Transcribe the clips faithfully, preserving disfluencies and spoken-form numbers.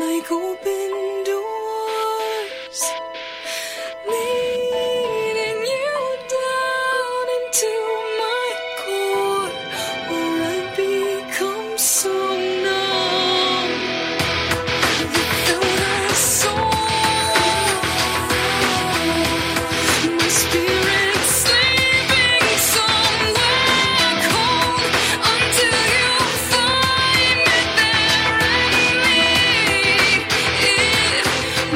like open doors, leading you down into my core, where I become so numb without a soul. My spirit's sleeping somewhere cold until you find me there and lead it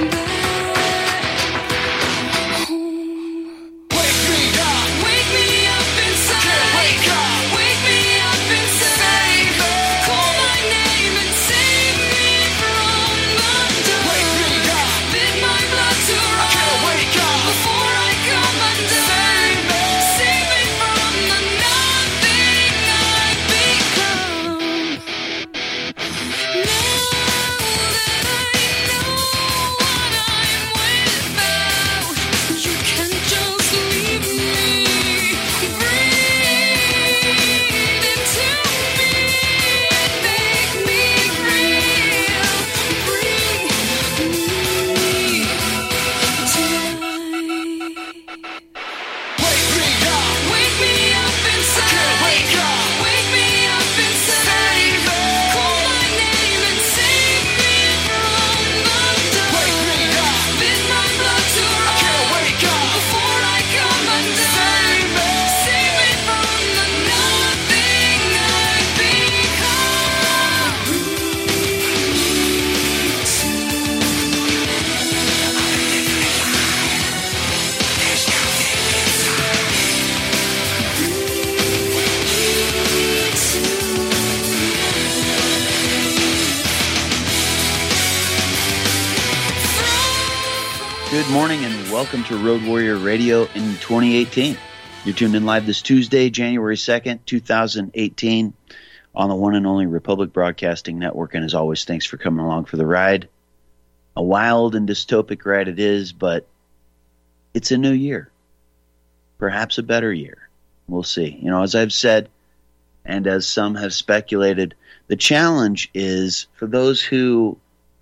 back home. Wake me up, Wake me up inside. can't wake up. Wake me up inside. Call my name and save me from the dark. Wake me up, Bid my blood to run can't wake up. before I come undone. Save me from the nothing I've become. Now that I know what I'm without, you can't just leave me. Breathe into me and make me real. Bring me to life. Wake me up, Wake me up inside. can't wake up. Wake me up inside. Call my name and save me from the dark. Wake me up, Bid my blood to can't run wake up. before I come undone. Save me from the nothing I've become. Good morning and welcome to Road Warrior Radio in twenty eighteen. You're tuned in live this Tuesday, January second, twenty eighteen on the one and only Republic Broadcasting Network. And as always, thanks for coming along for the ride. A wild and dystopic ride it is, but it's a new year. Perhaps a better year. We'll see. You know, as I've said, and as some have speculated, the challenge is for those who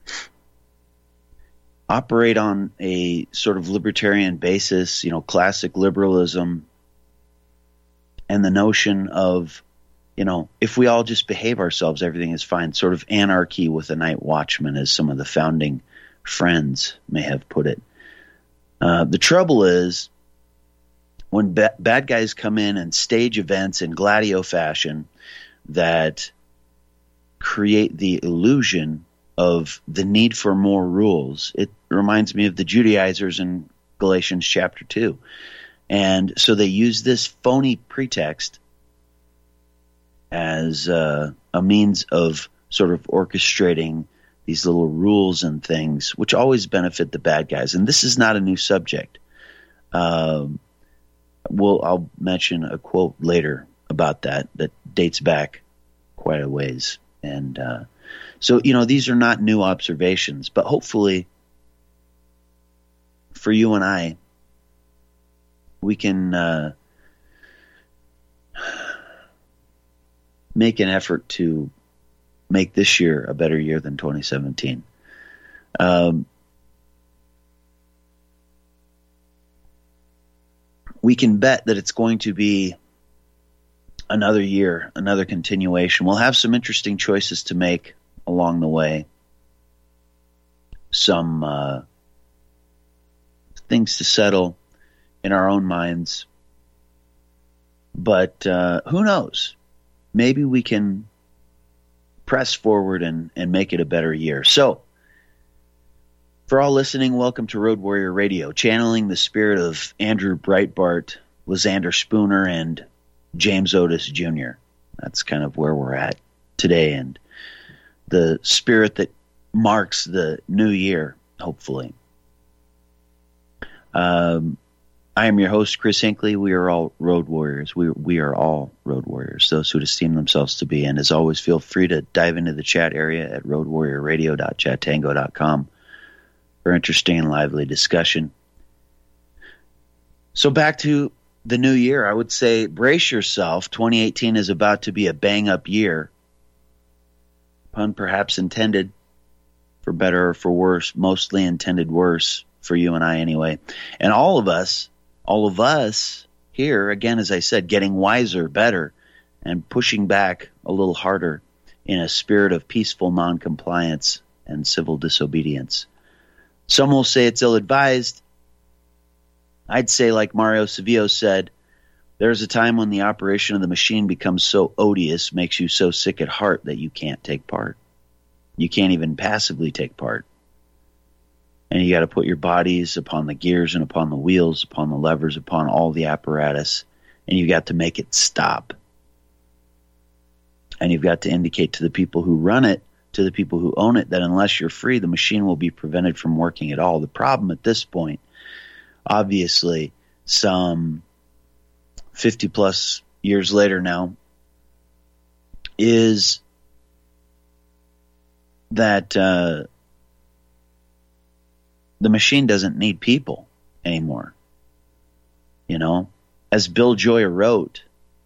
operate on a sort of libertarian basis, you know, classic liberalism, and the notion of, you know, if we all just behave ourselves, everything is fine. Sort of anarchy with a night watchman, as some of the founding friends may have put it. Uh, the trouble is, when ba- bad guys come in and stage events in gladio fashion that create the illusion of the need for more rules, it reminds me of the Judaizers in Galatians chapter two. And so they use this phony pretext as uh, a means of sort of orchestrating these little rules and things, which always benefit the bad guys. And this is not a new subject. Um, well, I'll mention a quote later about that that dates back quite a ways. And uh, so, you know, these are not new observations, but hopefully for you and I, we can uh, make an effort to make this year a better year than twenty seventeen. Um, we can bet that it's going to be another year, another continuation. We'll have some interesting choices to make along the way. Some uh, things to settle in our own minds. But uh, who knows? Maybe we can press forward and, and make it a better year. So, for all listening, welcome to Road Warrior Radio, channeling the spirit of Andrew Breitbart, Lysander Spooner, and James Otis Junior That's kind of where we're at today, and the spirit that marks the new year, hopefully. Um, I am your host, Chris Hinckley. We are all road warriors. We we are all road warriors, those who esteem themselves to be. And as always, feel free to dive into the chat area at road warrior radio dot chat tango dot com for interesting and lively discussion. So back to the new year, I would say brace yourself. twenty eighteen is about to be a bang-up year, pun perhaps intended, for better or for worse, mostly intended worse for you and I anyway. And all of us, all of us here, again, as I said, getting wiser, better, and pushing back a little harder in a spirit of peaceful noncompliance and civil disobedience. Some will say it's ill-advised. I'd say, like Mario Savio said, there's a time when the operation of the machine becomes so odious, makes you so sick at heart that you can't take part. You can't even passively take part. And you got to put your bodies upon the gears and upon the wheels, upon the levers, upon all the apparatus, and you got to make it stop. And you've got to indicate to the people who run it, to the people who own it, that unless you're free, the machine will be prevented from working at all. The problem at this point, obviously, some fifty plus years later now, is that uh, the machine doesn't need people anymore. You know, as Bill Joy wrote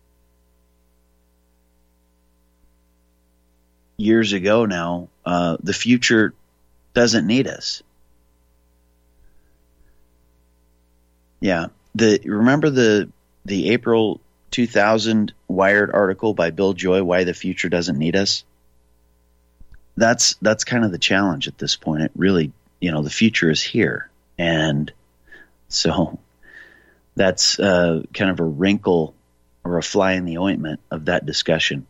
years ago now, uh, the future doesn't need us. Yeah. The remember the the April two thousand Wired article by Bill Joy, Why the Future Doesn't Need Us? That's that's kind of the challenge at this point. It really, you know, the future is here. And so that's uh, kind of a wrinkle or a fly in the ointment of that discussion.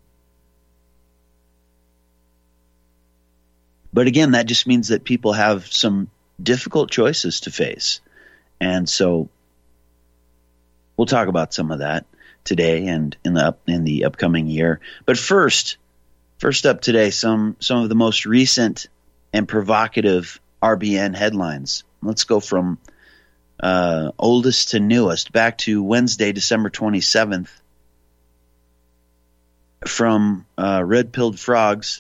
But again, that just means that people have some difficult choices to face. And so we'll talk about some of that today and in the up, in the upcoming year. But first, first up today, some some of the most recent and provocative R B N headlines. Let's go from uh, oldest to newest, back to Wednesday, December twenty-seventh, from uh, Red Pilled Frogs.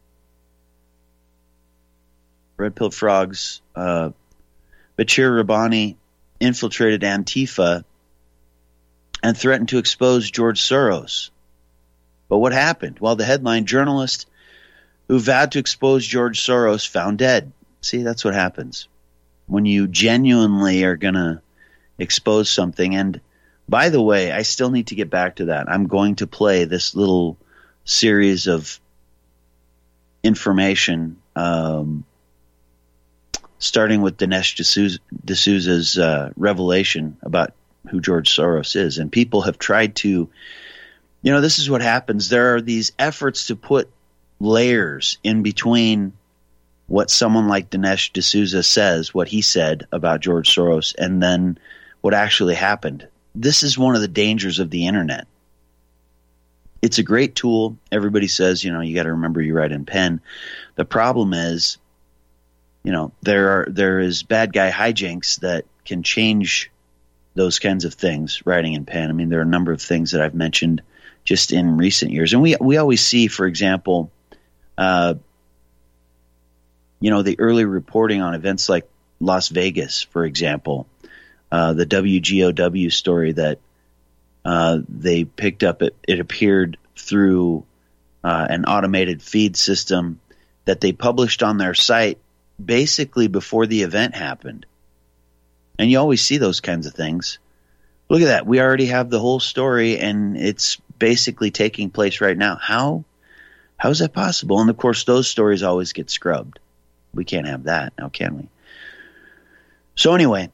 Red Pilled Frogs, uh, Bashir Rabbani infiltrated Antifa and threatened to expose George Soros. But what happened? Well, the headline, journalist who vowed to expose George Soros found dead. See, that's what happens when you genuinely are going to expose something. And by the way, I still need to get back to that. I'm going to play this little series of information, um, starting with Dinesh D'Souza, D'Souza's uh, revelation about who George Soros is. And people have tried to, you know, this is what happens. There are these efforts to put layers in between what someone like Dinesh D'Souza says, what he said about George Soros, and then what actually happened. This is one of the dangers of the internet. It's a great tool. Everybody says, you know, you got to remember you write in pen. The problem is, you know, there are there is bad guy hijinks that can change those kinds of things, writing in pen. I mean, there are a number of things that I've mentioned just in recent years. And we we always see, for example, uh, you know, the early reporting on events like Las Vegas, for example, uh, the W G O W story that uh, they picked up. It, it appeared through uh, an automated feed system that they published on their site basically before the event happened. And you always see those kinds of things. Look at that. We already have the whole story, and it's basically taking place right now. How how is that possible? And of course, those stories always get scrubbed. We can't have that now, can we? So anyway,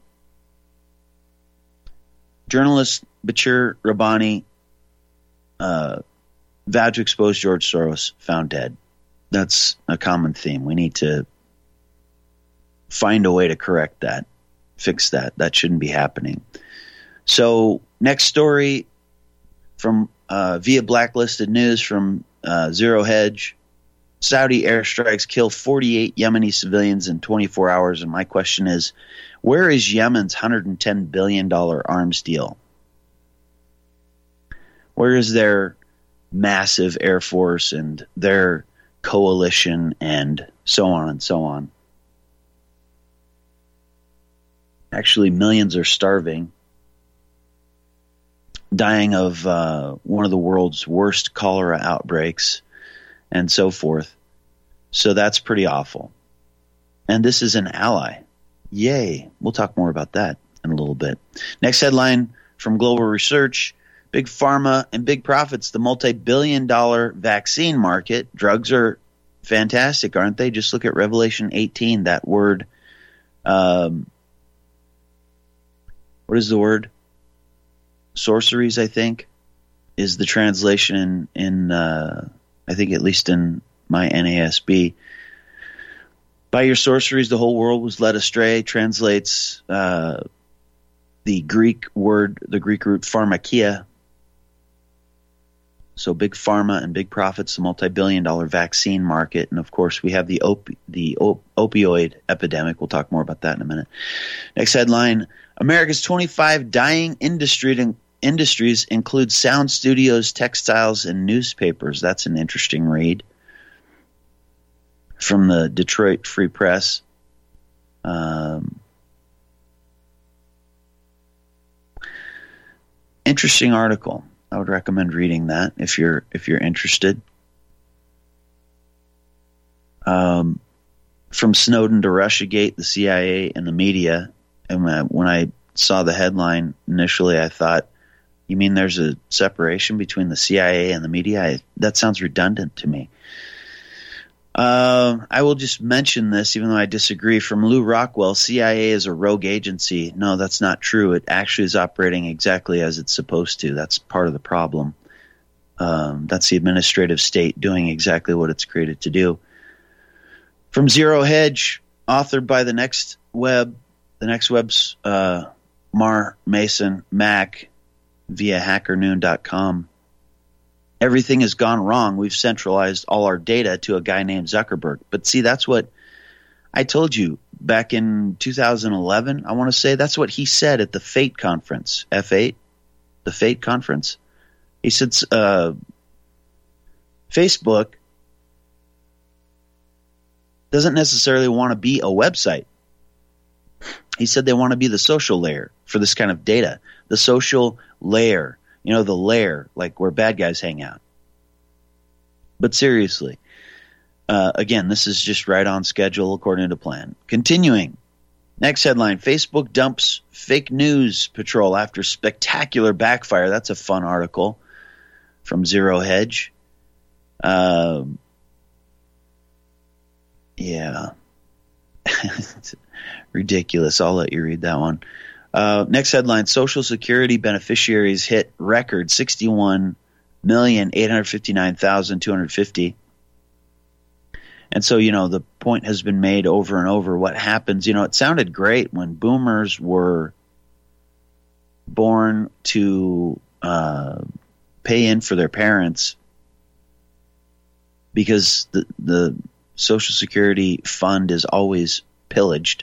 journalist Bashir Rabbani uh, vowed to expose George Soros, found dead. That's a common theme. We need to find a way to correct that, fix that. That shouldn't be happening. So next story from uh, via Blacklisted News from uh, Zero Hedge. Saudi airstrikes kill forty-eight Yemeni civilians in twenty-four hours. And my question is, where is Yemen's one hundred ten billion dollars arms deal? Where is their massive air force and their coalition and so on and so on? Actually, millions are starving, dying of uh, one of the world's worst cholera outbreaks, and so forth. So that's pretty awful. And this is an ally. Yay. We'll talk more about that in a little bit. Next headline from Global Research. Big Pharma and big profits, the multi-billion dollar vaccine market. Drugs are fantastic, aren't they? Just look at Revelation eighteen, that word. Um, what is the word? Sorceries, I think, is the translation in, in uh, I think at least in my N A S B. By your sorceries, the whole world was led astray, translates uh, the Greek word, the Greek root pharmakia. So big pharma and big profits, the multi-billion dollar vaccine market. And, of course, we have the op- the op- opioid epidemic. We'll talk more about that in a minute. Next headline, America's twenty-five dying industry industries include sound studios, textiles, and newspapers. That's an interesting read from the Detroit Free Press. Um, interesting article. I would recommend reading that if you're if you're interested. Um, from Snowden to Russiagate, the C I A and the media. And when I, when I saw the headline initially, I thought, "You mean there's a separation between the C I A and the media?" I, that sounds redundant to me. Uh, I will just mention this, even though I disagree. From Lou Rockwell, C I A is a rogue agency. No, that's not true. It actually is operating exactly as it's supposed to. That's part of the problem. Um, that's the administrative state doing exactly what it's created to do. From Zero Hedge, authored by the Next Web, the Next Web's uh, Mar Mason Mac via hacker noon dot com. Everything has gone wrong. We've centralized all our data to a guy named Zuckerberg. But see, that's what I told you back in two thousand eleven, I want to say. That's what he said at the FATE conference, F eight, the FATE conference. He said uh, Facebook doesn't necessarily want to be a website. He said they want to be the social layer for this kind of data, the social layer. You know, the lair, like where bad guys hang out. But seriously, uh, again, this is just right on schedule according to plan. Continuing. Next headline, Facebook dumps fake news patrol after spectacular backfire. That's a fun article from Zero Hedge. Um, yeah. Ridiculous. I'll let you read that one. Uh, next headline, Social Security beneficiaries hit record sixty-one million eight hundred fifty-nine thousand two hundred fifty. And so, you know, the point has been made over and over. What happens, you know, it sounded great when boomers were born to uh, pay in for their parents because the, the Social Security fund is always pillaged.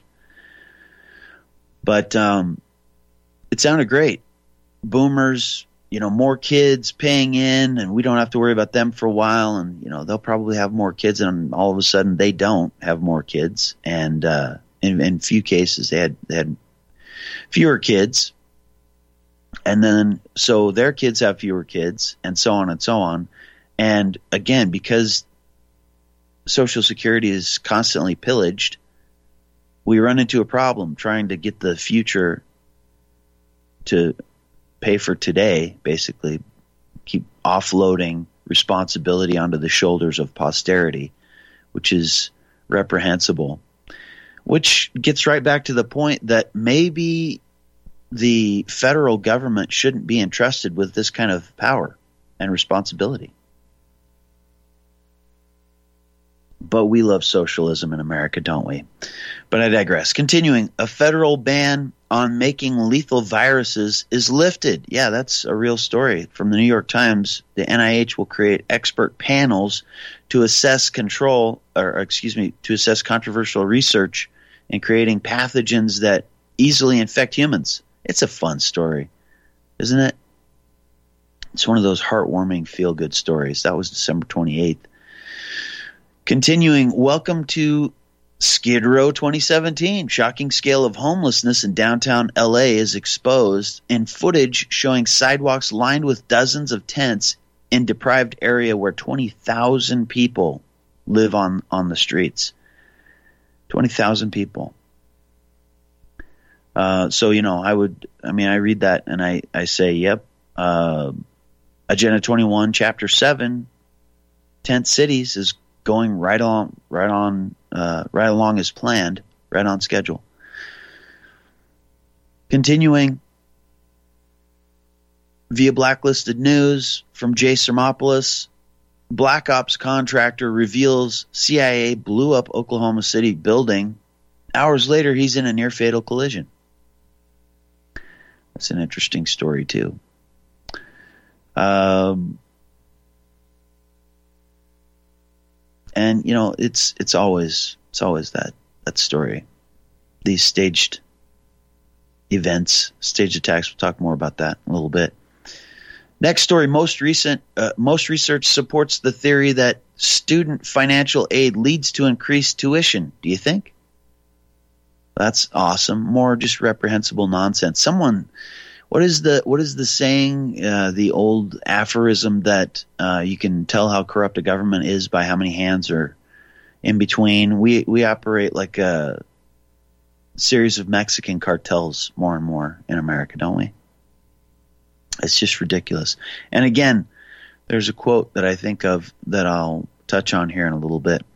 But um, it sounded great. Boomers, you know, more kids paying in, and we don't have to worry about them for a while. And, you know, they'll probably have more kids, and all of a sudden they don't have more kids. And uh, in, in few cases, they had, they had fewer kids. And then so their kids have fewer kids, and so on and so on. And again, because Social Security is constantly pillaged, we run into a problem trying to get the future to pay for today, basically keep offloading responsibility onto the shoulders of posterity, which is reprehensible, which gets right back to the point that maybe the federal government shouldn't be entrusted with this kind of power and responsibility. But we love socialism in America, don't we? But I digress. Continuing, a federal ban on making lethal viruses is lifted. Yeah, that's a real story. From the New York Times, the N I H will create expert panels to assess control, or excuse me, to assess controversial research in creating pathogens that easily infect humans. It's a fun story, isn't it? It's one of those heartwarming, feel-good stories. That was December twenty-eighth. Continuing, welcome to Skid Row twenty seventeen. Shocking scale of homelessness in downtown L A is exposed in footage showing sidewalks lined with dozens of tents in deprived area where twenty thousand people live on, on the streets. twenty thousand people. Uh, so, you know, I would, I mean, I read that and I, I say, yep, uh, Agenda twenty-one, Chapter seven, Tent Cities is going right on, right on, uh, right along as planned, right on schedule. Continuing, via blacklisted news from Jay Sermopoulos, Black Ops contractor reveals C I A blew up Oklahoma City building. Hours later, he's in a near-fatal collision. That's an interesting story, too. Um, and, you know, it's it's always it's always that, that story. These staged events, staged attacks. We'll talk more about that in a little bit. Next story, most recent, uh, most research supports the theory that student financial aid leads to increased tuition. Do you think? That's awesome. More just reprehensible nonsense. Someone, what is the what is the saying? Uh, the old aphorism that uh, you can tell how corrupt a government is by how many hands are in between. We we operate like a series of Mexican cartels more and more in America, don't we? It's just ridiculous. And again, there's a quote that I think of that I'll touch on here in a little bit.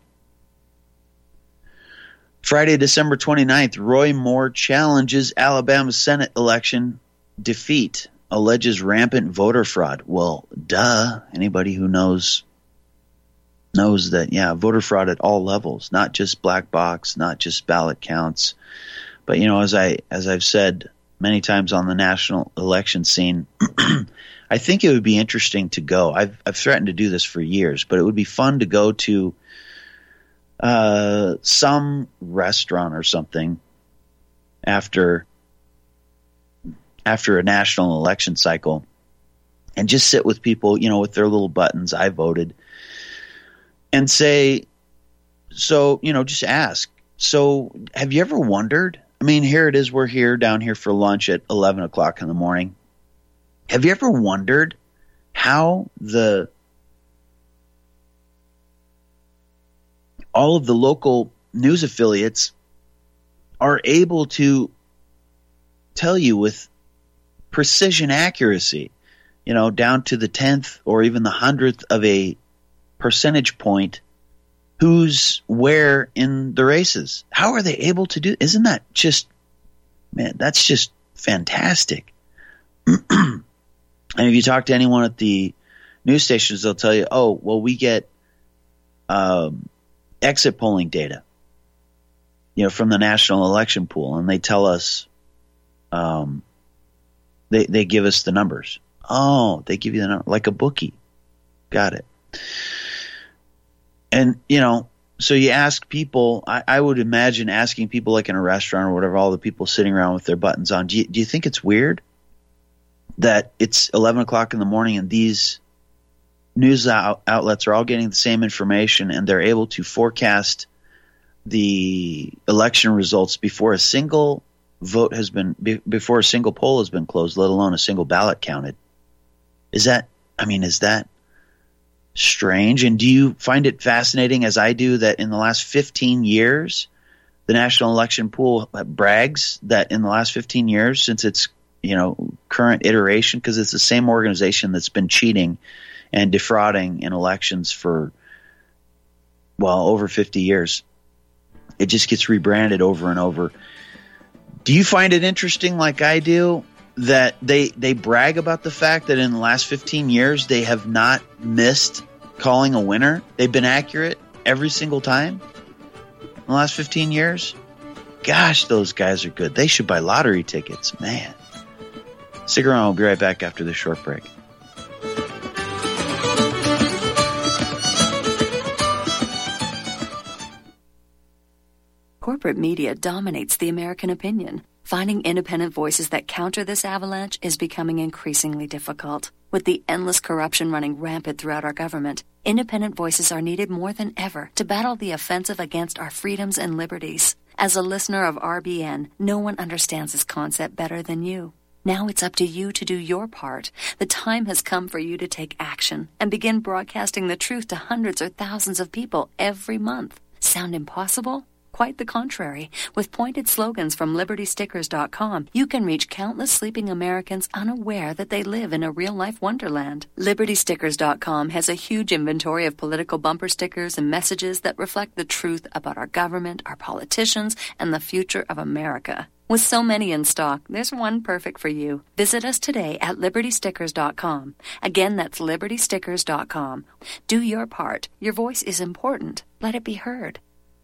Friday, December twenty-ninth, Roy Moore challenges Alabama Senate election defeat, alleges rampant voter fraud. Well, duh. Anybody who knows knows that, yeah, voter fraud at all levels, not just black box, not just ballot counts. But, you know, as I as I've said many times on the national election scene, I think it would be interesting to go. I've I've threatened to do this for years, but it would be fun to go to uh, some restaurant or something after after a national election cycle and just sit with people, you know, with their little buttons, I voted, and say, so, you know, just ask, so have you ever wondered? I mean, here it is. We're here down here for lunch at eleven o'clock in the morning. Have you ever wondered how the all of the local news affiliates are able to tell you with precision accuracy, you know, down to the tenth or even the hundredth of a percentage point, who's where in the races? How are they able to do? Isn't that just, man, that's just fantastic. And if you talk to anyone at the news stations, they'll tell you, oh, well, we get um, exit polling data, you know, from the National Election Pool, and they tell us, um, they they give us the numbers. Oh, they give you the number, like a bookie. Got it. And, you know, so you ask people, I, I would imagine asking people like in a restaurant or whatever, all the people sitting around with their buttons on, do you, do you think it's weird that it's eleven o'clock in the morning and these news out, outlets are all getting the same information and they're able to forecast the election results before a single vote has been, be, before a single poll has been closed, let alone a single ballot counted? Is that, I mean, is that strange? And do you find it fascinating, as I do, that in the last fifteen years, the National Election Pool brags that in the last fifteen years, since its, you know, current iteration, because it's the same organization that's been cheating and defrauding in elections for, well, over fifty years. It just gets rebranded over and over. Do you find it interesting, like I do, that they they brag about the fact that in the last fifteen years they have not missed calling a winner? They've been accurate every single time in the last fifteen years? Gosh, those guys are good. They should buy lottery tickets, man. Stick around. We'll be right back after this short break. Corporate media dominates the American opinion. Finding independent voices that counter this avalanche is becoming increasingly difficult. With the endless corruption running rampant throughout our government, independent voices are needed more than ever to battle the offensive against our freedoms and liberties. As a listener of R B N, no one understands this concept better than you. Now it's up to you to do your part. The time has come for you to take action and begin broadcasting the truth to hundreds or thousands of people every month. Sound impossible? Quite the contrary. With pointed slogans from Liberty Stickers dot com, you can reach countless sleeping Americans unaware that they live in a real-life wonderland. Liberty Stickers dot com has a huge inventory of political bumper stickers and messages that reflect the truth about our government, our politicians, and the future of America. With so many in stock, there's one perfect for you. Visit us today at Liberty Stickers dot com. Again, that's Liberty Stickers dot com. Do your part. Your voice is important. Let it be heard.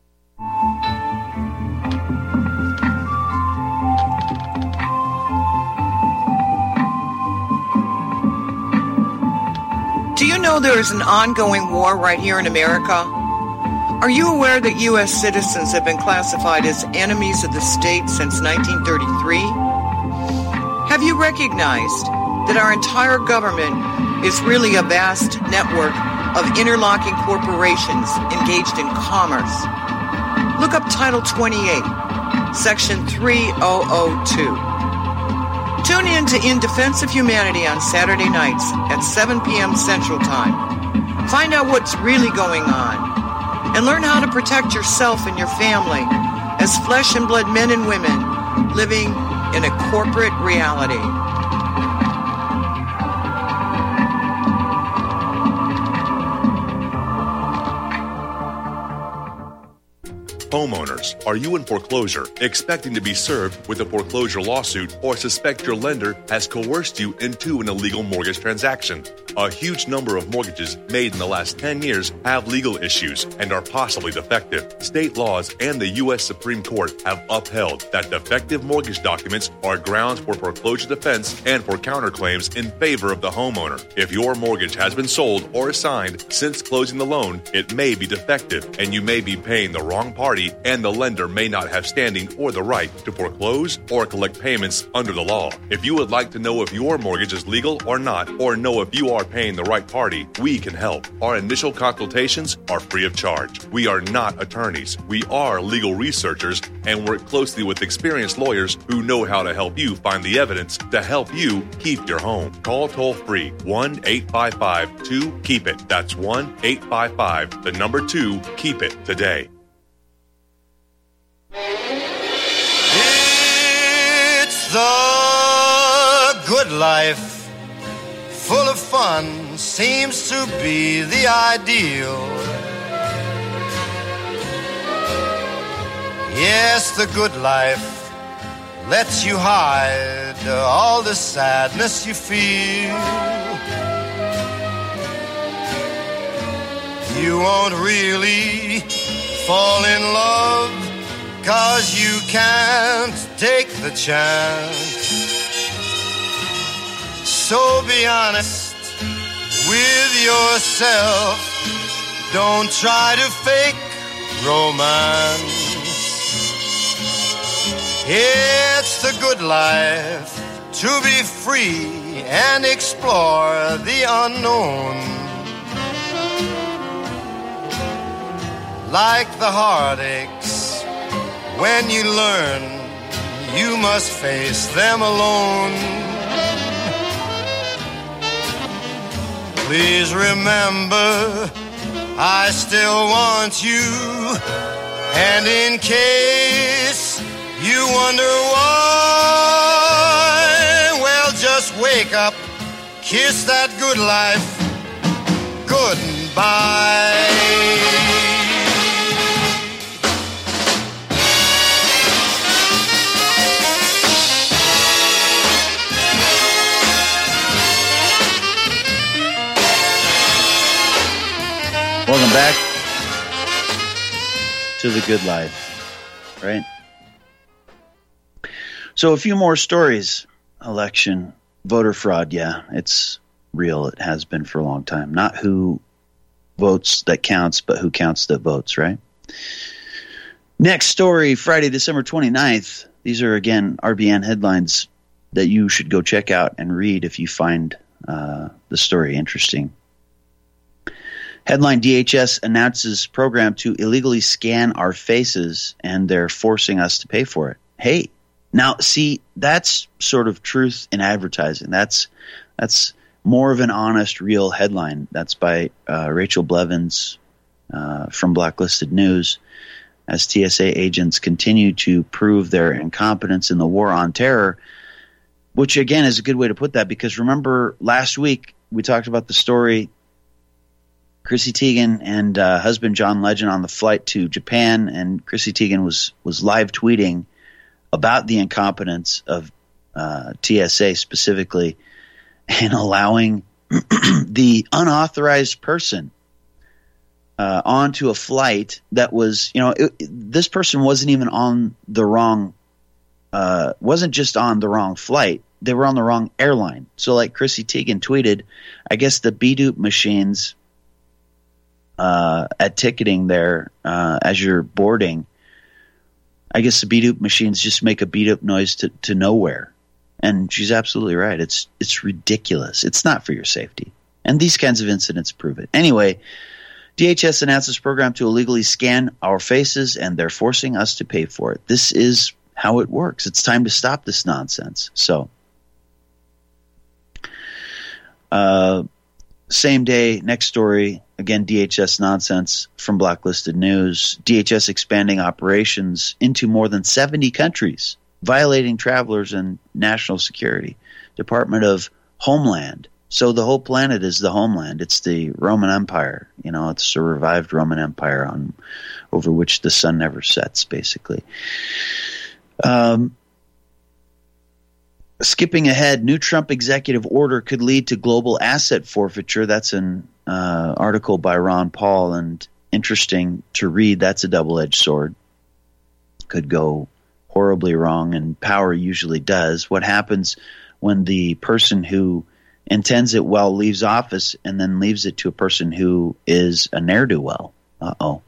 Do you know there is an ongoing war right here in America? Are you aware that U S citizens have been classified as enemies of the state since nineteen thirty-three? Have you recognized that our entire government is really a vast network of interlocking corporations engaged in commerce? Look up Title twenty-eight, Section three thousand two. Tune in to In Defense of Humanity on Saturday nights at seven p.m. Central Time. Find out what's really going on and learn how to protect yourself and your family as flesh and blood men and women living in a corporate reality. Homeowners, are you in foreclosure, expecting to be served with a foreclosure lawsuit, or suspect your lender has coerced you into an illegal mortgage transaction? A huge number of mortgages made in the last ten years have legal issues and are possibly defective. State laws and the U S Supreme Court have upheld that defective mortgage documents are grounds for foreclosure defense and for counterclaims in favor of the homeowner. If your mortgage has been sold or assigned since closing the loan, it may be defective and you may be paying the wrong party, and the lender may not have standing or the right to foreclose or collect payments under the law. If you would like to know if your mortgage is legal or not, or know if you are paying the right party, we can help. Our initial consultations are free of charge. We are not attorneys. We are legal researchers and work closely with experienced lawyers who know how to help you find the evidence to help you keep your home. Call toll-free one eight five five two keep it. That's one eight five five, the number two, keep it today. It's the good life, full of fun, seems to be the ideal. Yes, the good life lets you hide all the sadness you feel. You won't really fall in love, 'cause you can't take the chance. So be honest with yourself. Don't try to fake romance. It's the good life to be free and explore the unknown. Like the heartaches, when you learn, you must face them alone. Please remember, I still want you. And in case you wonder why, well, just wake up, kiss that good life goodbye. Welcome back to The Good Life, right? So a few more stories. Election, voter fraud, yeah, it's real. It has been for a long time. Not who votes that counts, but who counts that votes, right? Next story, Friday, December twenty-ninth. These are, again, R B N headlines that you should go check out and read if you find uh, the story interesting. Headline: D H S announces program to illegally scan our faces, and they're forcing us to pay for it. Hey, now see, that's sort of truth in advertising. That's that's more of an honest, real headline. That's by uh, Rachel Blevins uh, from Blacklisted News. as T S A agents continue to prove their incompetence in the war on terror, which, again, is a good way to put that, because remember last week we talked about the story, Chrissy Teigen and uh, husband John Legend on the flight to Japan, and Chrissy Teigen was, was live tweeting about the incompetence of uh, T S A specifically, and allowing the unauthorized person uh, onto a flight that was, you know, it, this person wasn't even on the wrong, uh, wasn't just on the wrong flight. They were on the wrong airline. So like Chrissy Teigen tweeted, I guess the B-dupe machines uh, at ticketing there uh, as you're boarding, I guess the B-dupe machines just make a beat-up noise to, to nowhere. And she's absolutely right. It's it's ridiculous. It's not for your safety. And these kinds of incidents prove it. Anyway, D H S announced this program to illegally scan our faces, and they're forcing us to pay for it. This is how it works. It's time to stop this nonsense. So, uh, same day, next story, again, D H S nonsense from Blacklisted News. D H S expanding operations into more than seventy countries, violating travelers and national security. Department of Homeland. So the whole planet is the homeland. It's the Roman Empire. You know, it's a revived Roman Empire on over which the sun never sets, basically. Um, skipping ahead, new Trump executive order could lead to global asset forfeiture. That's an uh, article by Ron Paul, and interesting to read. That's a double-edged sword. Could go horribly wrong, and power usually does. What happens when the person who intends it well leaves office and then leaves it to a person who is a ne'er-do-well? Uh-oh.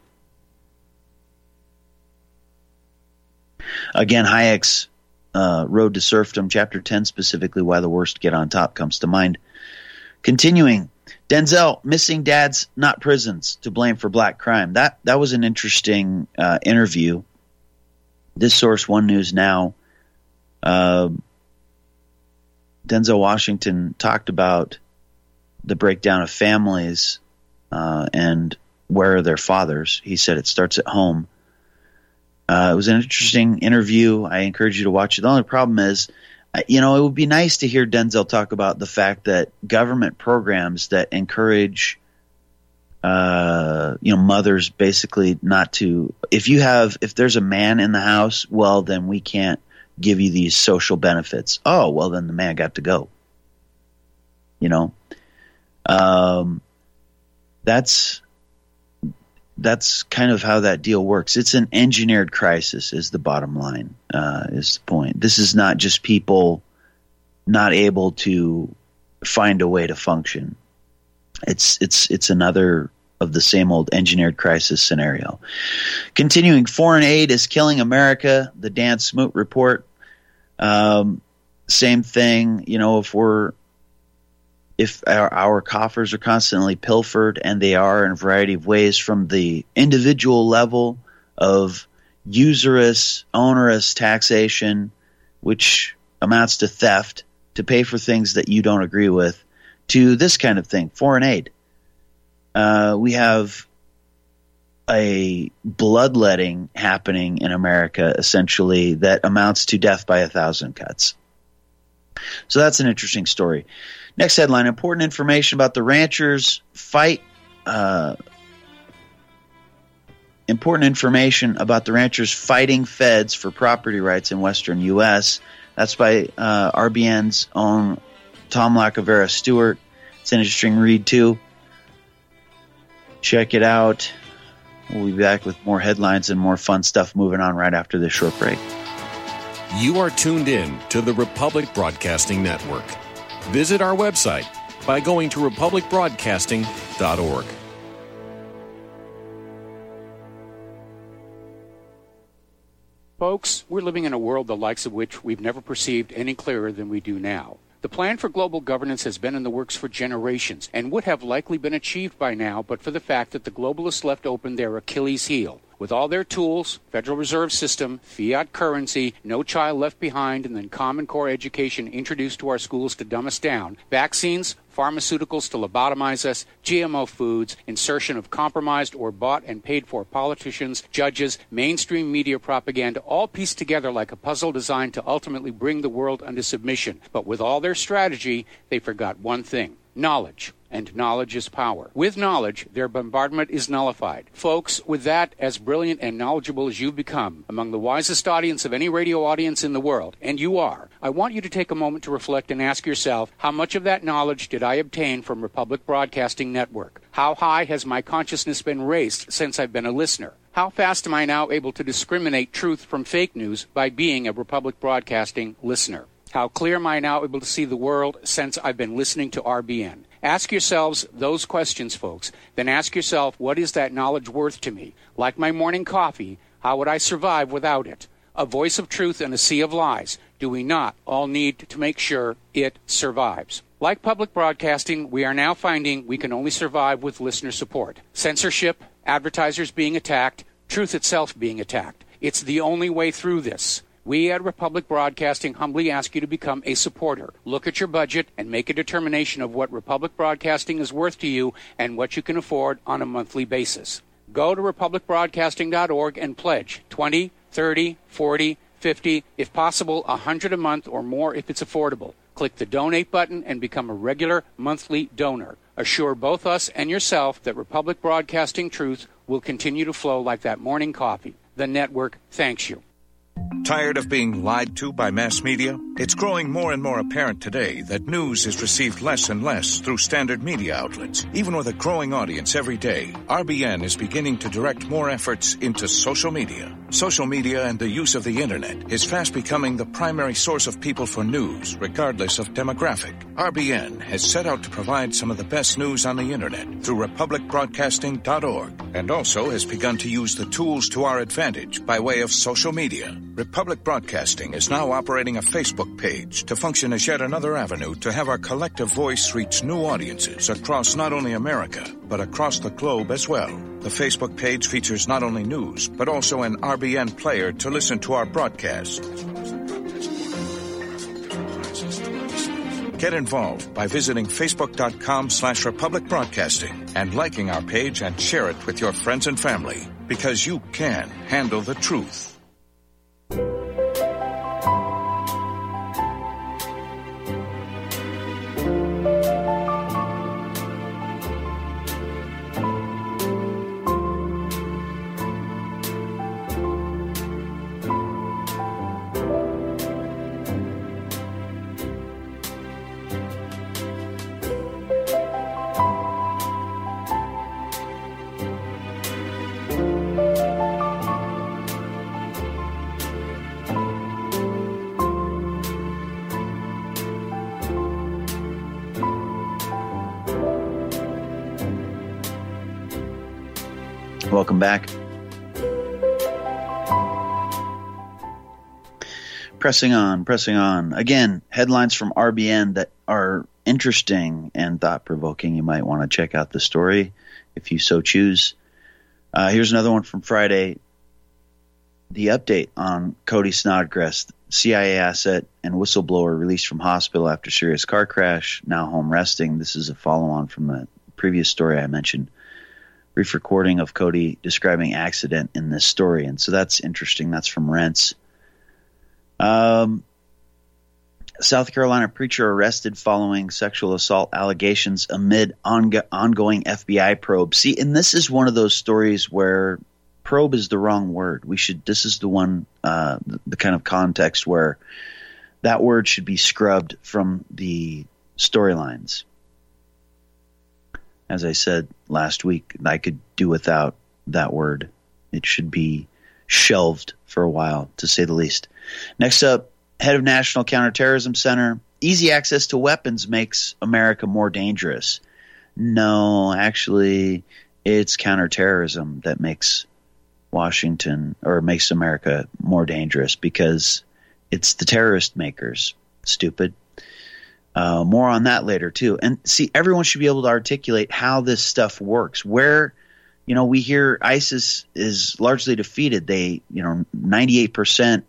Again, Hayek's uh, Road to Serfdom, Chapter ten, specifically Why the Worst Get on Top, comes to mind. Continuing, Denzel, missing dads, not prisons, to blame for black crime. That, that was an interesting uh, interview. This source, One News Now, uh, Denzel Washington talked about the breakdown of families uh, and where are their fathers. He said it starts at home. Uh, it was an interesting interview. I encourage you to watch it. The only problem is, you know, it would be nice to hear Denzel talk about the fact that government programs that encourage uh, you know, mothers basically not to, if you have, if there's a man in the house, well, then we can't give you these social benefits. Oh, well, then the man got to go. You know, um, that's, that's kind of how that deal works. It's an engineered crisis is the bottom line, uh, is the point. This is not just people not able to find a way to function. It's it's it's another of the same old engineered crisis scenario. Continuing, foreign aid is killing America, the Dan Smoot report. Um, same thing, you know, if we're if our, our coffers are constantly pilfered, and they are in a variety of ways, from the individual level of usurious, onerous taxation, which amounts to theft, to pay for things that you don't agree with, to this kind of thing, foreign aid. Uh, we have a bloodletting happening in America, essentially, that amounts to death by a thousand cuts. So that's an interesting story. Next headline, important information about the ranchers fight. Uh, important information about the ranchers fighting feds for property rights in western U S That's by uh, R B N's own Tom Lacavera Stewart. It's an interesting read, too. Check it out. We'll be back with more headlines and more fun stuff moving on right after this short break. You are tuned in to the Republic Broadcasting Network. Visit our website by going to republic broadcasting dot org. Folks, we're living in a world the likes of which we've never perceived any clearer than we do now. The plan for global governance has been in the works for generations and would have likely been achieved by now but for the fact that the globalists left open their Achilles heel. With all their tools, Federal Reserve System, fiat currency, no child left behind, and then Common Core education introduced to our schools to dumb us down, vaccines, pharmaceuticals to lobotomize us, G M O foods, insertion of compromised or bought and paid for politicians, judges, mainstream media propaganda, all pieced together like a puzzle designed to ultimately bring the world under submission. But with all their strategy, they forgot one thing: knowledge. And knowledge is power. With knowledge, their bombardment is nullified. Folks, with that, as brilliant and knowledgeable as you've become, among the wisest audience of any radio audience in the world, and you are, I want you to take a moment to reflect and ask yourself, how much of that knowledge did I obtain from Republic Broadcasting Network? How high has my consciousness been raised since I've been a listener? How fast am I now able to discriminate truth from fake news by being a Republic Broadcasting listener? How clear am I now able to see the world since I've been listening to R B N? Ask yourselves those questions, folks. Then ask yourself, what is that knowledge worth to me? Like my morning coffee, how would I survive without it? A voice of truth in a sea of lies. Do we not all need to make sure it survives? Like public broadcasting, we are now finding we can only survive with listener support. Censorship, advertisers being attacked, truth itself being attacked. It's the only way through this. We at Republic Broadcasting humbly ask you to become a supporter. Look at your budget and make a determination of what Republic Broadcasting is worth to you and what you can afford on a monthly basis. Go to republic broadcasting dot org and pledge twenty, thirty, forty, fifty, if possible, one hundred a month or more if it's affordable. Click the donate button and become a regular monthly donor. Assure both us and yourself that Republic Broadcasting truth will continue to flow like that morning coffee. The network thanks you. Tired of being lied to by mass media? It's growing more and more apparent today that news is received less and less through standard media outlets. Even with a growing audience every day, R B N is beginning to direct more efforts into social media. Social media and the use of the internet is fast becoming the primary source of people for news, regardless of demographic. R B N has set out to provide some of the best news on the internet through republic broadcasting dot org, and also has begun to use the tools to our advantage by way of social media. Republic Broadcasting is now operating a Facebook page to function as yet another avenue to have our collective voice reach new audiences across not only America, but across the globe as well. The Facebook page features not only news, but also an R B N player to listen to our broadcast. Get involved by visiting facebook.com slash Republic Broadcasting and liking our page and share it with your friends and family, because you can handle the truth. Welcome back. Pressing on, pressing on. Again, headlines from R B N that are interesting and thought-provoking. You might want to check out the story if you so choose. Uh, here's another one from Friday. The update on Cody Snodgrass, C I A asset and whistleblower released from hospital after serious car crash, now home resting. This is a follow-on from the previous story I mentioned. Brief recording of Cody describing accident in this story. And so that's interesting. That's from Rents. Um, South Carolina preacher arrested following sexual assault allegations amid ongo- ongoing F B I probe. See, and this is one of those stories where probe is the wrong word. We should, this is the one, uh, the, the kind of context where that word should be scrubbed from the storylines. As I said last week, I could do without that word. It should be shelved for a while, to say the least. Next up, head of National Counterterrorism Center. Easy access to weapons makes America more dangerous. No, actually, it's counterterrorism that makes Washington or makes America more dangerous, because it's the terrorist makers. Stupid. Uh, more on that later, too. And see, everyone should be able to articulate how this stuff works, where, You know, we hear ISIS is largely defeated. They, you know, ninety-eight percent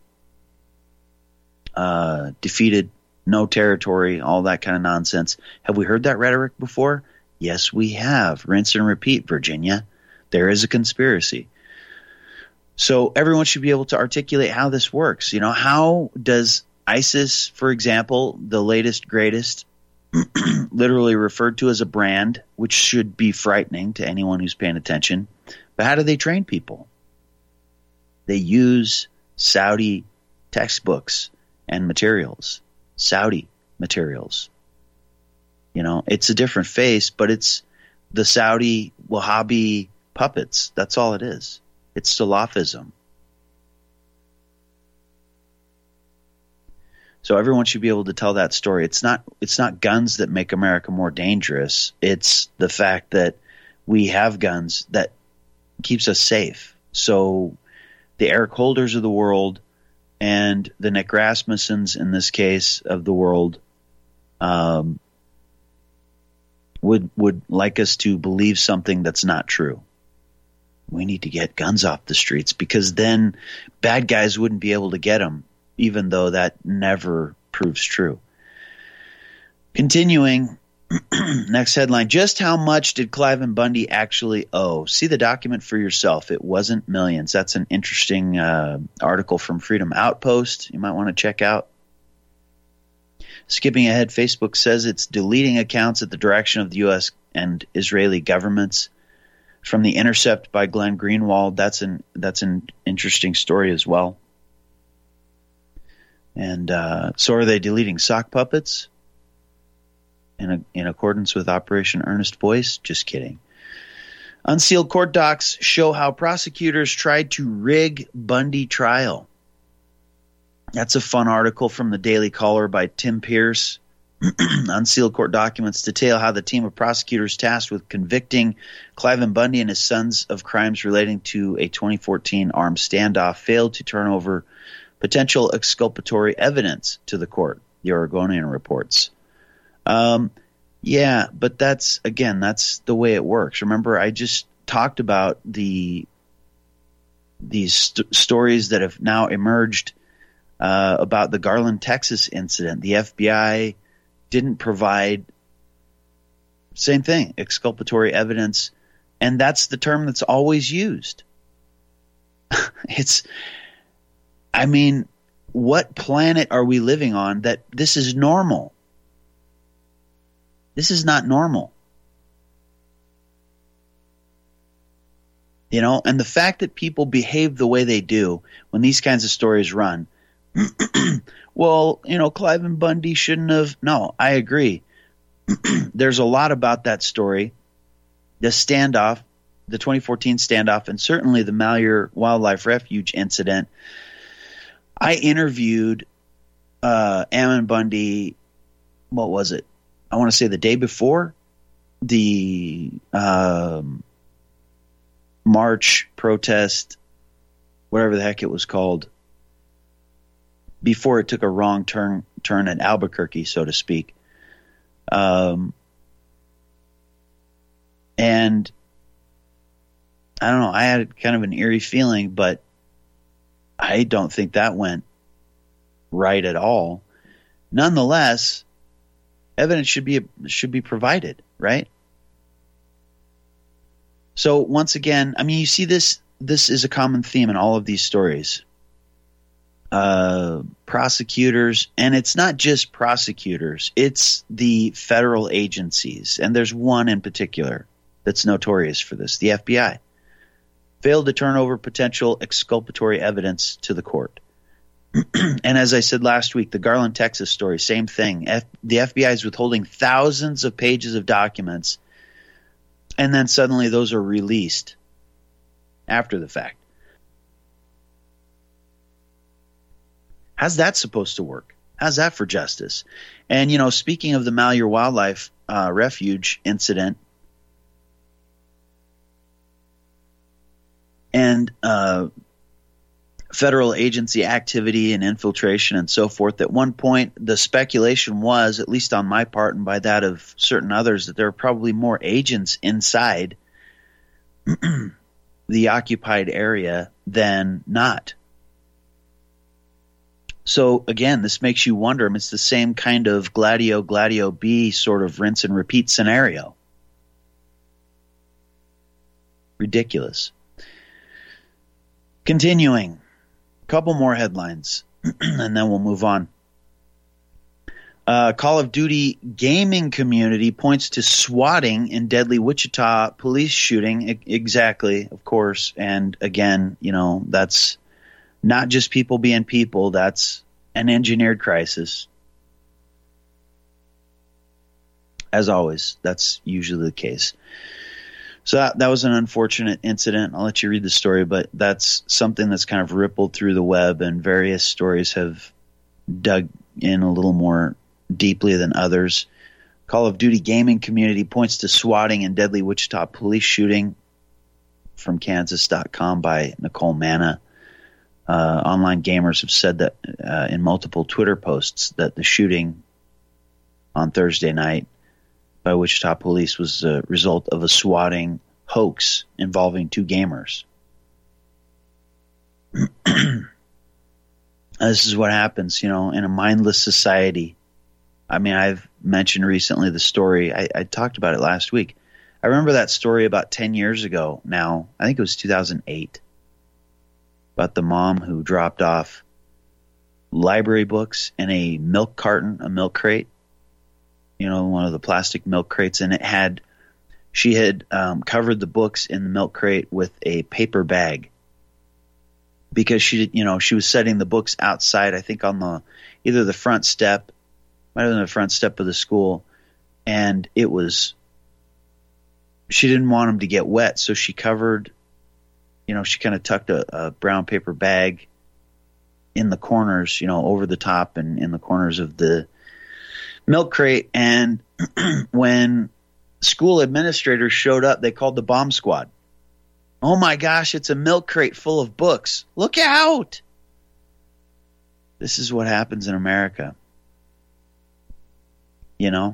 uh, defeated, no territory, all that kind of nonsense. Have we heard that rhetoric before? Yes, we have. Rinse and repeat, Virginia. There is a conspiracy. So everyone should be able to articulate how this works. You know, how does ISIS, for example, the latest, greatest, literally referred to as a brand, which should be frightening to anyone who's paying attention. But how do they train people? They use Saudi textbooks and materials, Saudi materials. You know, it's a different face, but it's the Saudi Wahhabi puppets. That's all it is. It's Salafism. So everyone should be able to tell that story. It's not it's not guns that make America more dangerous. It's the fact that we have guns that keeps us safe. So the Eric Holders of the world and the Nick Rasmussens, in this case, of the world, um, would would like us to believe something that's not true. We need to get guns off the streets because then bad guys wouldn't be able to get them, even though that never proves true. Continuing, next headline, just how much did Cliven Bundy actually owe? See the document for yourself. It wasn't millions. That's an interesting uh, article from Freedom Outpost you might want to check out. Skipping ahead, Facebook says it's deleting accounts at the direction of the U S and Israeli governments. From The Intercept by Glenn Greenwald, that's an that's an interesting story as well. And uh, so are they deleting sock puppets in a, in accordance with Operation Earnest Voice? Just kidding. Unsealed court docs show how prosecutors tried to rig Bundy trial. That's a fun article from the Daily Caller by Tim Pierce. Unsealed court documents detail how the team of prosecutors tasked with convicting Cliven Bundy and his sons of crimes relating to a twenty fourteen armed standoff failed to turn over potential exculpatory evidence to the court, the Oregonian reports. Um, yeah, but that's, again, that's the way it works. Remember, I just talked about the these st- stories that have now emerged uh, about the Garland, Texas incident. The F B I didn't provide, same thing, exculpatory evidence, and that's the term that's always used. It's, I mean, what planet are we living on that this is normal? This is not normal. You know, and the fact that people behave the way they do when these kinds of stories run, well, you know, Cliven Bundy shouldn't have. No, I agree. There's a lot about that story. The standoff, the twenty fourteen standoff, and certainly the Malheur Wildlife Refuge incident. I interviewed uh, Ammon Bundy, what was it? I want to say the day before the um, March protest, whatever the heck it was called, before it took a wrong turn turn at Albuquerque, so to speak. Um, and I don't know, I had kind of an eerie feeling, but I don't think that went right at all. Nonetheless, evidence should be should be provided, right? So once again, I mean, you see this this is a common theme in all of these stories. Uh, prosecutors, and it's not just prosecutors, it's the federal agencies, and there's one in particular that's notorious for this, the F B I. Failed to turn over potential exculpatory evidence to the court. And as I said last week, the Garland, Texas story, same thing. F- the F B I is withholding thousands of pages of documents, and then suddenly those are released after the fact. How's that supposed to work? How's that for justice? And, you know, speaking of the Malheur Wildlife uh, Refuge incident, and uh, federal agency activity and infiltration and so forth. At one point, the speculation was, at least on my part and by that of certain others, that there are probably more agents inside the occupied area than not. So again, this makes you wonder. I mean, it's the same kind of Gladio, Gladio B sort of rinse and repeat scenario. Ridiculous. Continuing, a couple more headlines, and then we'll move on. Uh, Call of Duty gaming community points to swatting in deadly Wichita police shooting. I- exactly, of course. And again, you know, that's not just people being people. That's an engineered crisis. As always, that's usually the case. So that, that was an unfortunate incident. I'll let you read the story, but that's something that's kind of rippled through the web, and various stories have dug in a little more deeply than others. Call of Duty gaming community points to swatting in deadly Wichita police shooting, from Kansas dot com by Nicole Manna. Uh, online gamers have said that uh, in multiple Twitter posts that the shooting on Thursday night by Wichita police was a result of a swatting hoax involving two gamers. This is what happens, you know, in a mindless society. I mean, I've mentioned recently the story. I, I talked about it last week. I remember that story about ten years ago now. I think it was two thousand eight. About the mom who dropped off library books in a milk carton, a milk crate. You know, one of the plastic milk crates. And it had, she had um, covered the books in the milk crate with a paper bag. Because she did, you know, she was setting the books outside, I think on the, either the front step, might have been the front step of the school. And it was, she didn't want them to get wet. So she covered, you know, she kind of tucked a, a brown paper bag in the corners, you know, over the top and in the corners of the milk crate. And when school administrators showed up, they called the bomb squad. Oh my gosh, it's a milk crate full of books. Look out! This is what happens in America. You know?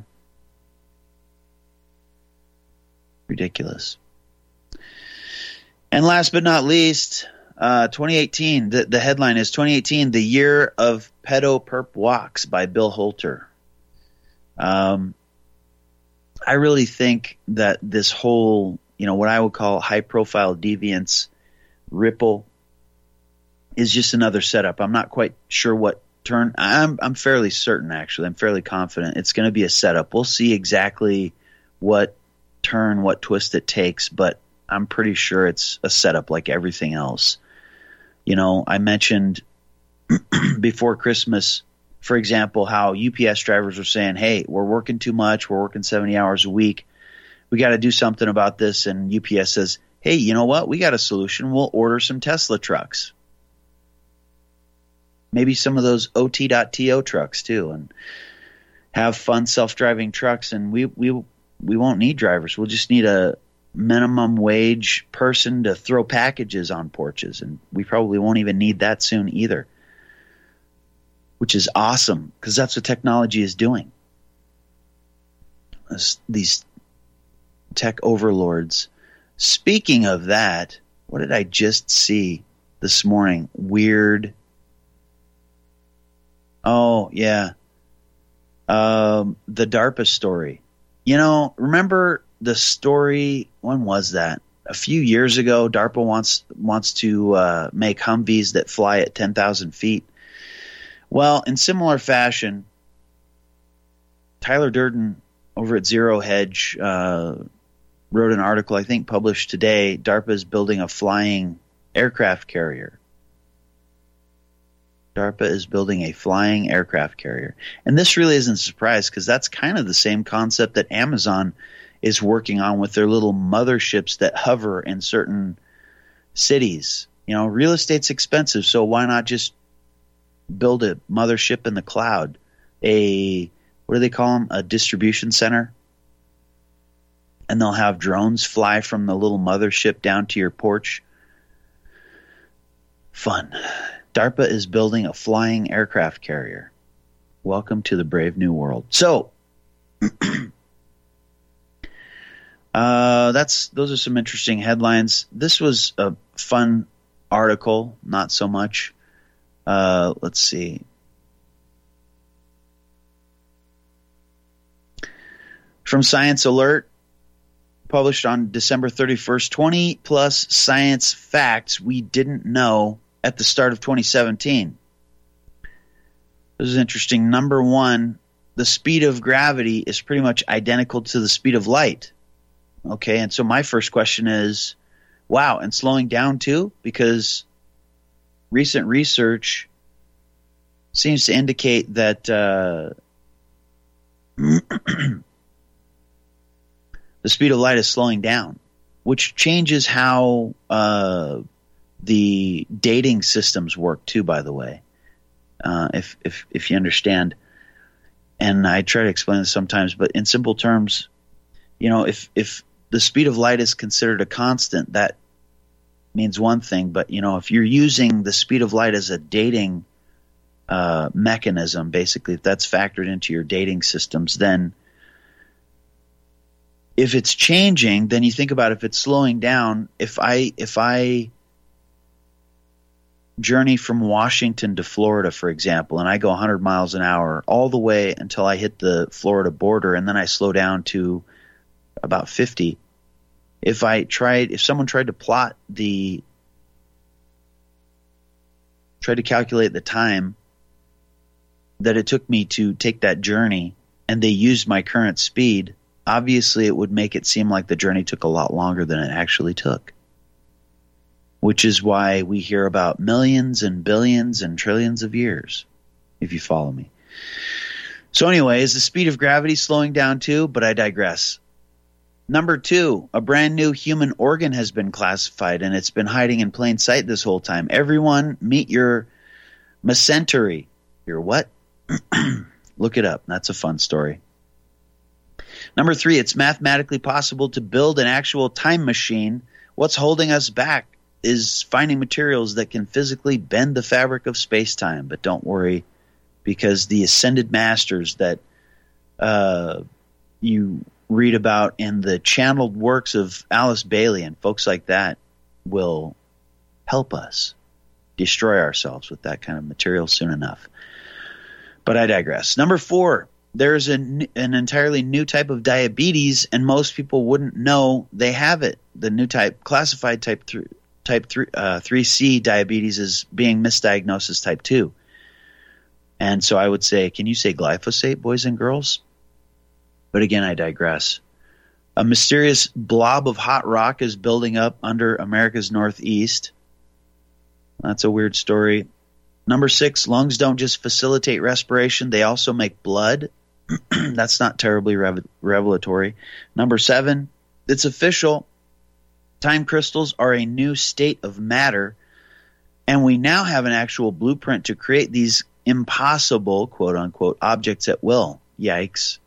Ridiculous. And last but not least, uh, twenty eighteen, the, the headline is twenty eighteen, the year of pedo perp walks by Bill Holter. Um, I really think that this whole, you know, what I would call high profile deviance ripple is just another setup. I'm not quite sure what turn. I'm, I'm fairly certain, actually. I'm fairly confident it's going to be a setup. We'll see exactly what turn, what twist it takes, but I'm pretty sure it's a setup like everything else. You know, I mentioned before Christmas, for example, how U P S drivers were saying, hey, we're working too much. We're working seventy hours a week. We got to do something about this. And U P S says, hey, you know what? We got a solution. We'll order some Tesla trucks. Maybe some of those O T dot T O trucks too, and have fun self-driving trucks. And we, we, we won't need drivers. We'll just need a minimum wage person to throw packages on porches. And we probably won't even need that soon either, which is awesome because that's what technology is doing. These tech overlords. Speaking of that, what did I just see this morning? Weird. Oh, yeah. Um, the DARPA story. You know, remember the story? When was that? A few years ago, DARPA wants wants to uh, make Humvees that fly at ten thousand feet. Well, in similar fashion, Tyler Durden over at Zero Hedge uh, wrote an article, I think published today. DARPA is building a flying aircraft carrier. DARPA is building a flying aircraft carrier. And this really isn't a surprise because that's kind of the same concept that Amazon is working on with their little motherships that hover in certain cities. You know, real estate's expensive, so why not just build a mothership in the cloud? A, what do they call them? A distribution center? And they'll have drones fly from the little mothership down to your porch. Fun. DARPA is building a flying aircraft carrier. Welcome to the brave new world. So, Uh, that's those are some interesting headlines. This was a fun article, not so much. Uh, let's see. From Science Alert, published on December thirty-first, twenty plus science facts we didn't know at the start of twenty seventeen. This is interesting. Number one, the speed of gravity is pretty much identical to the speed of light. Okay, and so my first question is, wow, and slowing down too? Because recent research seems to indicate that uh, the speed of light is slowing down, which changes how uh, the dating systems work too, by the way, uh, if, if, if you understand. And I try to explain this sometimes, but in simple terms, you know, if, if the speed of light is considered a constant, that means one thing. But, you know, if you're using the speed of light as a dating uh, mechanism, basically, if that's factored into your dating systems, then if it's changing, then you think about if it's slowing down. If I if I journey from Washington to Florida, for example, and I go one hundred miles an hour all the way until I hit the Florida border, and then I slow down to about fifty. If I tried, if someone tried to plot the, tried to calculate the time that it took me to take that journey, and they used my current speed, obviously it would make it seem like the journey took a lot longer than it actually took. Which is why we hear about millions and billions and trillions of years, if you follow me. So anyway, is the speed of gravity slowing down too? But I digress. Number two, a brand new human organ has been classified, and it's been hiding in plain sight this whole time. Everyone, meet your mesentery. Your what? Look it up. That's a fun story. Number three, it's mathematically possible to build an actual time machine. What's holding us back is finding materials that can physically bend the fabric of space-time. But don't worry, because the ascended masters that uh, you read about in the channeled works of Alice Bailey and folks like that will help us destroy ourselves with that kind of material soon enough. But I digress. Number four, there's an, an entirely new type of diabetes, and most people wouldn't know they have it. The new type, classified type three, type three, uh, three C diabetes, is being misdiagnosed as type two. And so I would say, can you say glyphosate, boys and girls? But again, I digress. A mysterious blob of hot rock is building up under America's Northeast. That's a weird story. Number six, lungs don't just facilitate respiration, they also make blood. That's not terribly rev- revelatory. Number seven, it's official. Time crystals are a new state of matter, and we now have an actual blueprint to create these impossible, quote-unquote, objects at will. Yikes.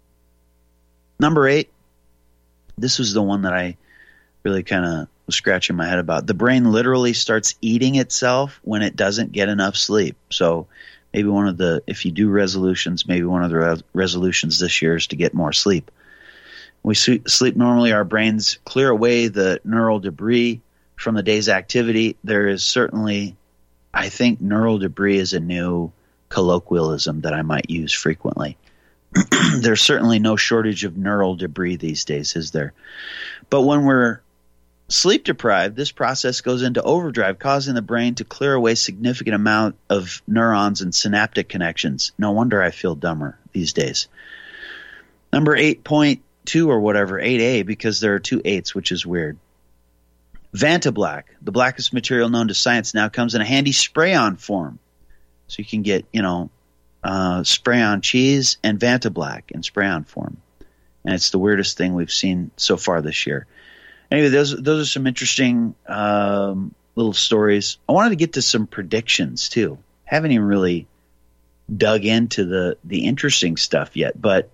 Number eight, this was the one that I really kind of was scratching my head about. The brain literally starts eating itself when it doesn't get enough sleep. So maybe one of the, if you do resolutions, maybe one of the res- resolutions this year is to get more sleep. When we sleep normally, our brains clear away the neural debris from the day's activity. There is certainly, I think neural debris is a new colloquialism that I might use frequently. There's certainly no shortage of neural debris these days, is there? But when we're sleep deprived, this process goes into overdrive, causing the brain to clear away significant amount of neurons and synaptic connections. No wonder I feel dumber these days. Number eight point two or whatever, eight A, because there are two eights, which is weird. Vantablack, the blackest material known to science, now comes in a handy spray-on form. So you can get, you know, uh, spray-on cheese and Vantablack in spray-on form. And it's the weirdest thing we've seen so far this year. Anyway, those those are some interesting um, little stories. I wanted to get to some predictions too. Haven't even really dug into the the interesting stuff yet, but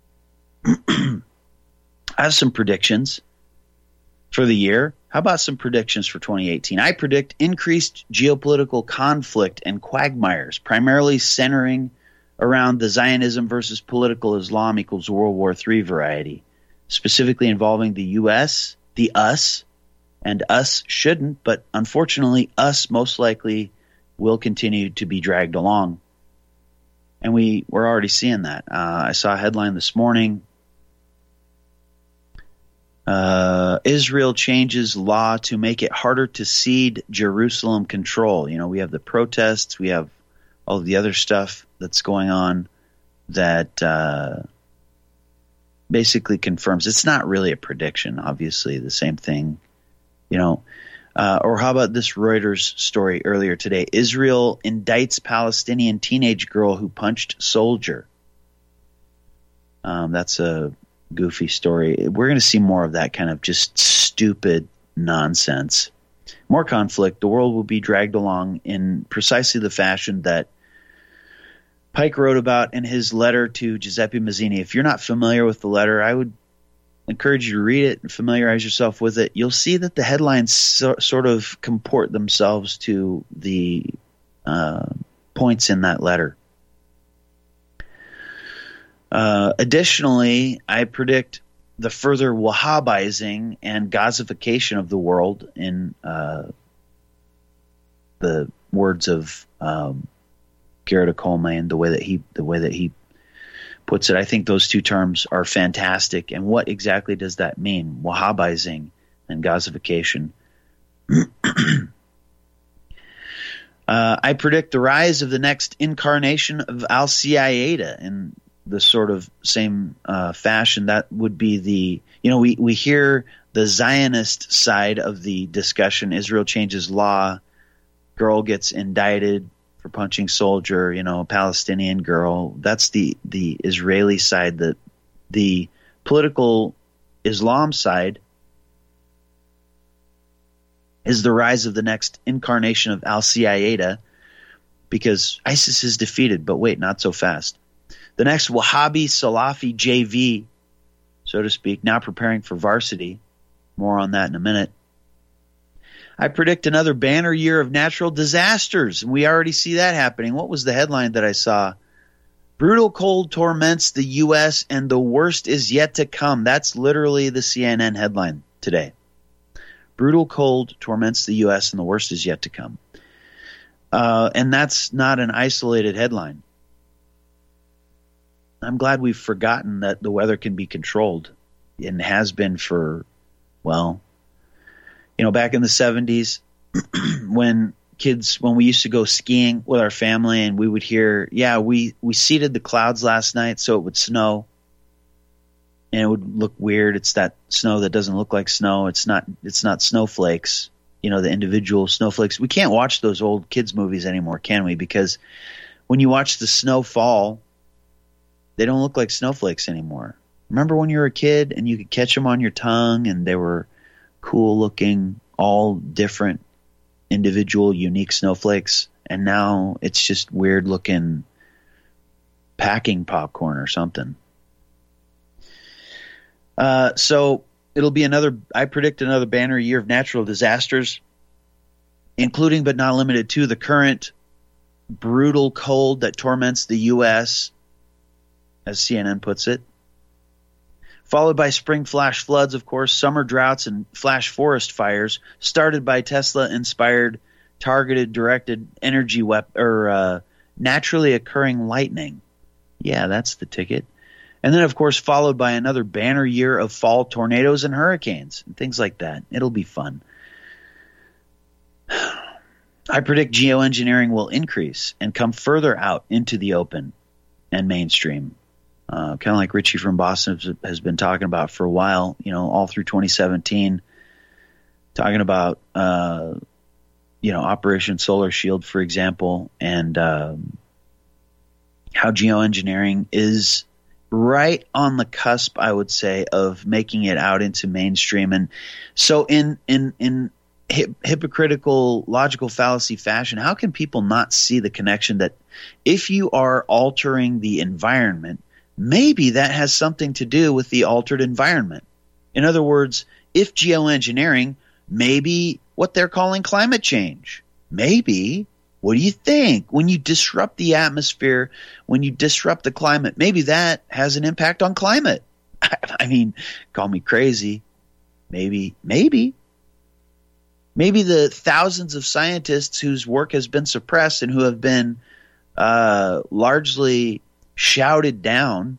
I have some predictions for the year. How about some predictions for twenty eighteen? I predict increased geopolitical conflict and quagmires, primarily centering around the Zionism versus political Islam equals World War Three variety. specifically involving the U S, the us, and us shouldn't, but unfortunately us most likely will continue to be dragged along. And we, we're already seeing that. Uh, I saw a headline this morning. Uh, Israel changes law to make it harder to cede Jerusalem control. You know, we have the protests, we have all of the other stuff that's going on that uh, basically confirms. It's not really a prediction, obviously, the same thing, you know. Uh, or how about this Reuters story earlier today? Israel indicts Palestinian teenage girl who punched soldier. Um, that's a goofy story. We're going to see more of that kind of just stupid nonsense. More conflict. The world will be dragged along in precisely the fashion that Pike wrote about in his letter to Giuseppe Mazzini. If you're not familiar with the letter, I would encourage you to read it and familiarize yourself with it. You'll see that the headlines so, sort of comport themselves to the uh, points in that letter. Uh, additionally, I predict the further Wahhabizing and Gazification of the world, in uh, the words of um, Gerrit Coleman, the way that he the way that he puts it. I think those two terms are fantastic. And what exactly does that mean? Wahhabizing and Gazification. uh, I predict the rise of the next incarnation of Al-Qaeda in the sort of same uh, fashion. That would be the, you know, we, we hear the Zionist side of the discussion. Israel changes law, girl gets indicted for punching soldier, you know, Palestinian girl. That's the, the Israeli side. The, the political Islam side is the rise of the next incarnation of Al-Qaeda, because ISIS is defeated, but wait, not so fast. The next Wahhabi Salafi J V, so to speak, now preparing for varsity. More on that in a minute. I predict another banner year of natural disasters, and we already see that happening. What was the headline that I saw? Brutal cold torments the U S and the worst is yet to come. That's literally the C N N headline today. Brutal cold torments the U S and the worst is yet to come. Uh, and that's not an isolated headline. I'm glad we've forgotten that the weather can be controlled, and has been for, well, you know, back in the seventies when kids, when we used to go skiing with our family and we would hear, yeah, we, we seeded the clouds last night so it would snow, and it would look weird. It's that snow that doesn't look like snow. It's not, it's not snowflakes, you know, the individual snowflakes. We can't watch those old kids movies anymore, can we? Because when you watch the snow fall, they don't look like snowflakes anymore. Remember when you were a kid and you could catch them on your tongue and they were cool looking, all different, individual, unique snowflakes? And now it's just weird looking packing popcorn or something. Uh, so it'll be another, I predict another banner year of natural disasters, including but not limited to the current brutal cold that torments the U S, as C N N puts it, followed by spring flash floods, of course, summer droughts and flash forest fires started by Tesla-inspired, targeted, directed energy wep- or uh, naturally occurring lightning. Yeah, that's the ticket. And then, of course, followed by another banner year of fall tornadoes and hurricanes and things like that. It'll be fun. I predict geoengineering will increase and come further out into the open and mainstream. Uh, kind of like Richie from Boston has been talking about for a while, you know, all through twenty seventeen, talking about, uh, you know, Operation Solar Shield, for example, and um, how geoengineering is right on the cusp, I would say, of making it out into mainstream. And so in in in hip, hypocritical, logical fallacy fashion, how can people not see the connection that if you are altering the environment, maybe that has something to do with the altered environment? In other words, if geoengineering, maybe what they're calling climate change, maybe, what do you think? When you disrupt the atmosphere, when you disrupt the climate, maybe that has an impact on climate. I, I mean, call me crazy. Maybe, maybe. Maybe the thousands of scientists whose work has been suppressed and who have been uh, largely shouted down,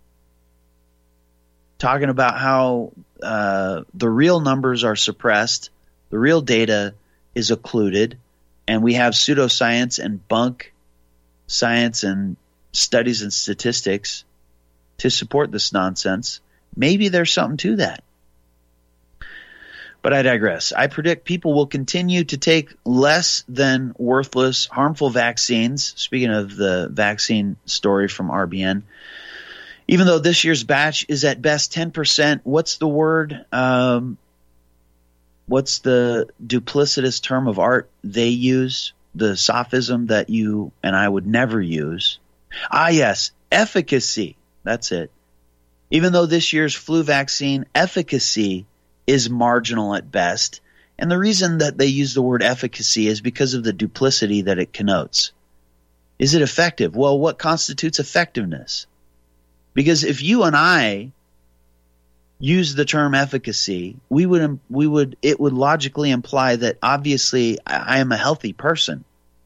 talking about how uh, the real numbers are suppressed, the real data is occluded, and we have pseudoscience and bunk science and studies and statistics to support this nonsense. Maybe there's something to that. But I digress. I predict people will continue to take less than worthless, harmful vaccines. Speaking of the vaccine story from R B N, even though this year's batch is at best ten percent, what's the word? Um, what's the duplicitous term of art they use? The sophism that you and I would never use. Ah, yes, efficacy. That's it. Even though this year's flu vaccine efficacy is marginal at best, and the reason that they use the word efficacy is because of the duplicity that it connotes. Is it effective? Well, what constitutes effectiveness? Because if you and I use the term efficacy, we would we would it would logically imply that obviously I am a healthy person.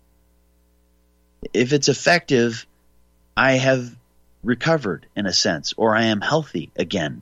If it's effective, I have recovered in a sense, or I am healthy again.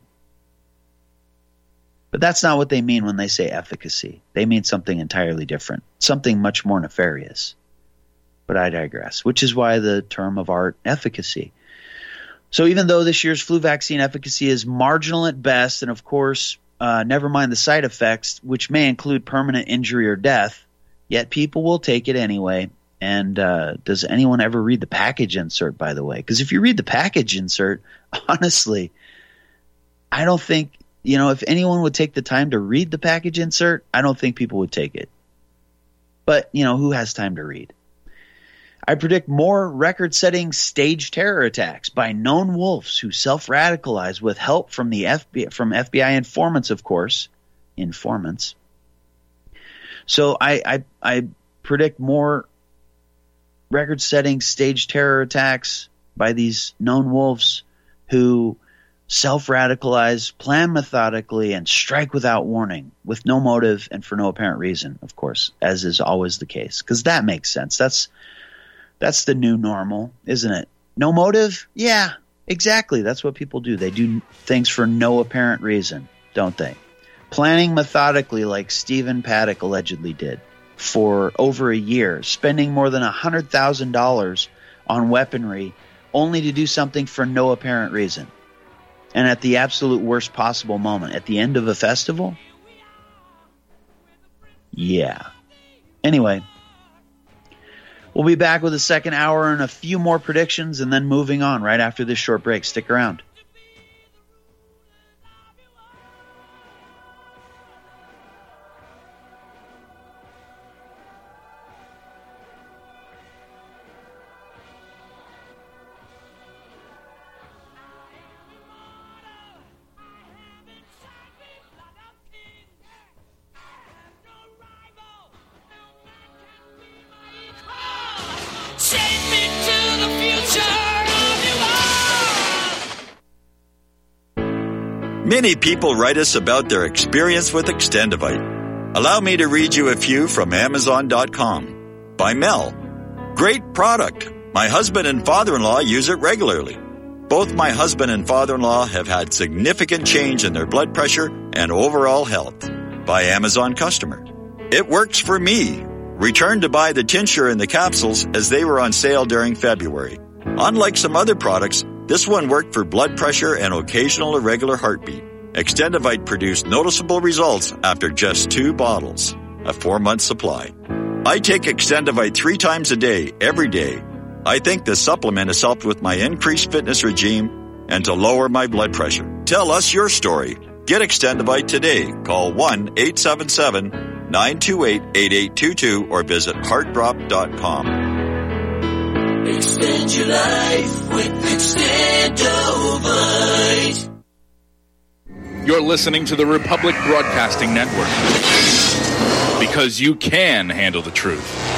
But that's not what they mean when they say efficacy. They mean something entirely different, something much more nefarious. But I digress, which is why the term of art, efficacy. So even though this year's flu vaccine efficacy is marginal at best, and of course, uh, never mind the side effects, which may include permanent injury or death, yet people will take it anyway. And uh, does anyone ever read the package insert, by the way? Because if you read the package insert, honestly, I don't think, you know, if anyone would take the time to read the package insert, I don't think people would take it. But, you know, who has time to read? I predict more record-setting staged terror attacks by known wolves who self-radicalize with help from the F B I, from F B I informants, of course. Informants. So I, I, I predict more record-setting staged terror attacks by these known wolves who self-radicalize, plan methodically, and strike without warning, with no motive and for no apparent reason, of course, as is always the case. Because that makes sense. That's that's the new normal, isn't it? No motive? Yeah, exactly. That's what people do. They do things for no apparent reason, don't they? Planning methodically like Stephen Paddock allegedly did for over a year, spending more than one hundred thousand dollars on weaponry only to do something for no apparent reason. And at the absolute worst possible moment, at the end of a festival? Yeah. Anyway, we'll be back with a second hour and a few more predictions and then moving on right after this short break. Stick around. Many people write us about their experience with Extendivite. Allow me to read you a few from Amazon dot com. By Mel. Great product. My husband and father-in-law use it regularly. Both my husband and father-in-law have had significant change in their blood pressure and overall health. By Amazon customer. It works for me. Returned to buy the tincture and the capsules as they were on sale during February. Unlike some other products, this one worked for blood pressure and occasional irregular heartbeat. Extendivite produced noticeable results after just two bottles, a four-month supply. I take Extendivite three times a day, every day. I think this supplement has helped with my increased fitness regime and to lower my blood pressure. Tell us your story. Get Extendivite today. Call one eight seven seven, nine two eight, eight eight two two or visit heart drop dot com. Extend your life with Extendivite. You're listening to the Republic Broadcasting Network. Because you can handle the truth.